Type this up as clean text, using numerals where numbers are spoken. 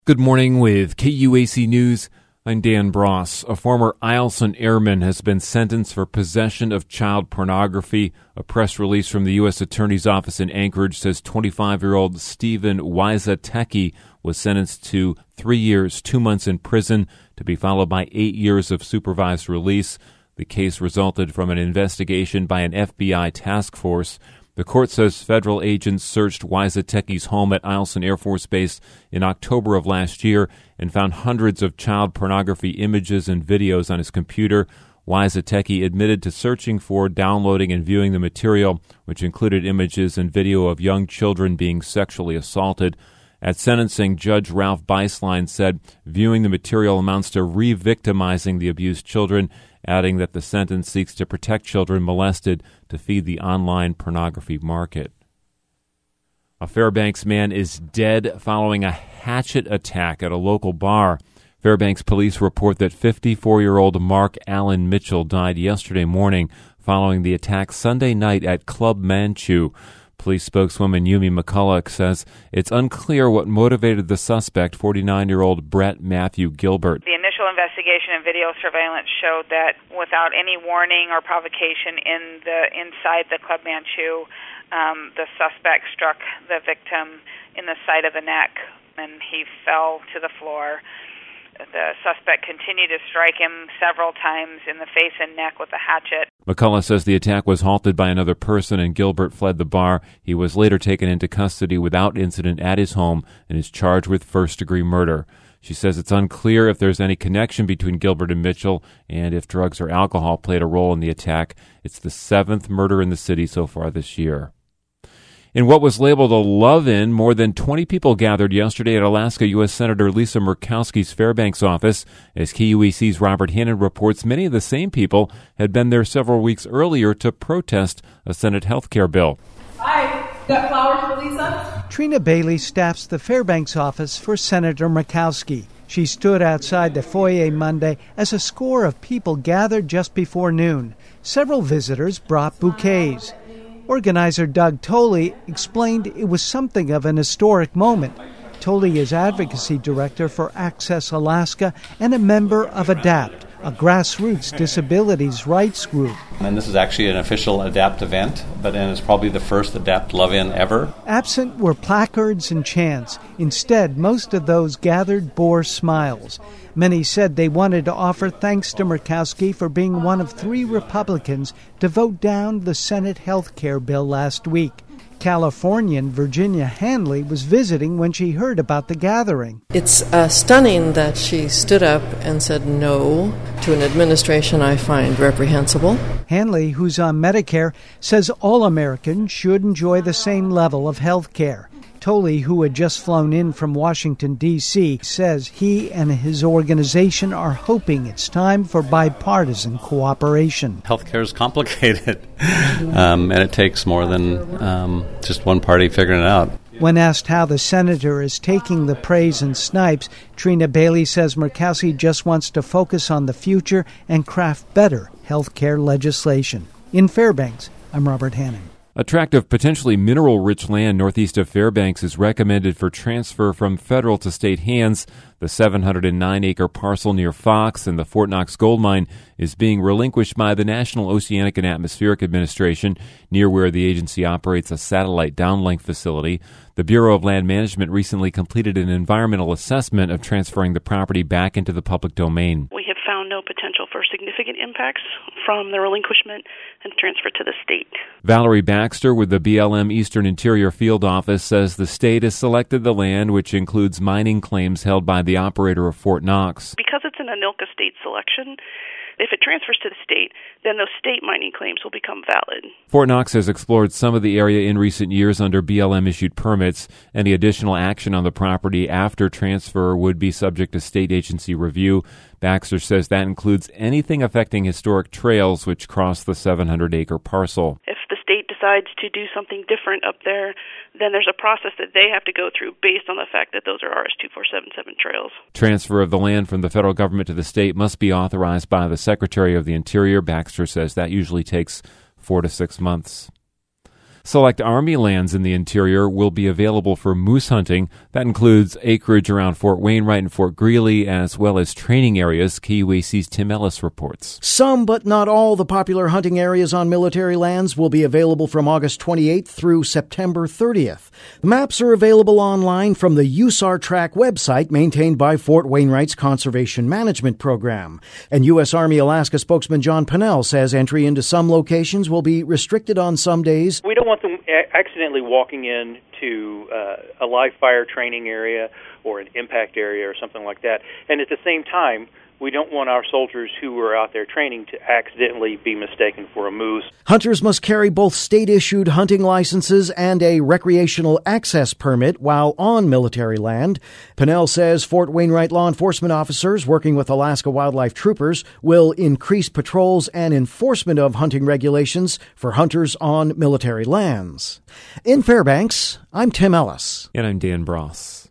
Good morning with KUAC News. I'm Dan Bross. A former Eielson airman has been sentenced for possession of child pornography. A press release from the U.S. Attorney's Office in Anchorage says 25-year-old Stephen Wysateki was sentenced to 3 years, 2 months in prison, to be followed by 8 years of supervised release. The case resulted from an investigation by an FBI task force. The court says federal agents searched Wysateki's home at Eielson Air Force Base in October of last year and found hundreds of child pornography images and videos on his computer. Wysateki admitted to searching for, downloading, and viewing the material, which included images and video of young children being sexually assaulted. At sentencing, Judge Ralph Beislein said viewing the material amounts to re-victimizing the abused children, adding that the sentence seeks to protect children molested to feed the online pornography market. A Fairbanks man is dead following a hatchet attack at a local bar. Fairbanks police report that 54-year-old Mark Allen Mitchell died yesterday morning following the attack Sunday night at Club Manchu. Police spokeswoman Yumi McCulloch says it's unclear what motivated the suspect, 49-year-old Brett Matthew Gilbert. The initial investigation and video surveillance showed that without any warning or provocation inside the Club Manchu, the suspect struck the victim in the side of the neck, and he fell to the floor. The suspect continued to strike him several times in the face and neck with a hatchet. McCullough says the attack was halted by another person and Gilbert fled the bar. He was later taken into custody without incident at his home and is charged with first-degree murder. She says it's unclear if there's any connection between Gilbert and Mitchell and if drugs or alcohol played a role in the attack. It's the 7th murder in the city so far this year. In what was labeled a love-in, more than 20 people gathered yesterday at Alaska U.S. Senator Lisa Murkowski's Fairbanks office. As KUAC's Robert Hannon reports, many of the same people had been there several weeks earlier to protest a Senate health care bill. Hi, got flowers for Lisa? Trina Bailey staffs the Fairbanks office for Senator Murkowski. She stood outside the foyer Monday as a score of people gathered just before noon. Several visitors brought bouquets. Organizer Doug Tolley explained it was something of an historic moment. Tolley is advocacy director for Access Alaska and a member of ADAPT, a grassroots disabilities rights group. And this is actually an official ADAPT event, but it's probably the first ADAPT love-in ever. Absent were placards and chants. Instead, most of those gathered bore smiles. Many said they wanted to offer thanks to Murkowski for being one of 3 Republicans to vote down the Senate health care bill last week. Californian Virginia Hanley was visiting when she heard about the gathering. It's stunning that she stood up and said no to an administration I find reprehensible. Hanley, who's on Medicare, says all Americans should enjoy the same level of health care. Tolley, who had just flown in from Washington, D.C., says he and his organization are hoping it's time for bipartisan cooperation. Healthcare is complicated, and it takes more than just one party figuring it out. When asked how the senator is taking the praise and snipes, Trina Bailey says Murkowski just wants to focus on the future and craft better health care legislation. In Fairbanks, I'm Robert Hannon. A tract of potentially mineral-rich land northeast of Fairbanks is recommended for transfer from federal to state hands. The 709-acre parcel near Fox and the Fort Knox gold mine is being relinquished by the National Oceanic and Atmospheric Administration, near where the agency operates a satellite downlink facility. The Bureau of Land Management recently completed an environmental assessment of transferring the property back into the public domain. We have found no potential for significant impacts from the relinquishment and transfer to the state. Valerie Baxter with the BLM Eastern Interior Field Office says the state has selected the land, which includes mining claims held by the operator of Fort Knox. Because it's an ANILCA state selection, if it transfers to the state, then those state mining claims will become valid. Fort Knox has explored some of the area in recent years under BLM-issued permits. Any additional action on the property after transfer would be subject to state agency review. Baxter says that includes anything affecting historic trails which cross the 700-acre parcel. If the state decides to do something different up there, then there's a process that they have to go through based on the fact that those are RS-2477 trails. Transfer of the land from the federal government to the state must be authorized by the Secretary of the Interior. Baxter says that usually takes 4 to 6 months. Select Army lands in the interior will be available for moose hunting. That includes acreage around Fort Wainwright and Fort Greely, as well as training areas, KUAC's Tim Ellis reports. Some, but not all, the popular hunting areas on military lands will be available from August 28th through September 30th. The maps are available online from the USAR Track website maintained by Fort Wainwright's Conservation Management Program. And U.S. Army Alaska spokesman John Pennell says entry into some locations will be restricted on some days. We don't want them accidentally walking into a live fire training area or an impact area or something like that. And at the same time, we don't want our soldiers who are out there training to accidentally be mistaken for a moose. Hunters must carry both state-issued hunting licenses and a recreational access permit while on military land. Pennell says Fort Wainwright law enforcement officers working with Alaska Wildlife Troopers will increase patrols and enforcement of hunting regulations for hunters on military lands. In Fairbanks, I'm Tim Ellis. And I'm Dan Bross.